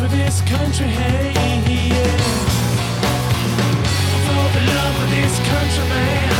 love of this country, hey, yeah. For the love of this country, man.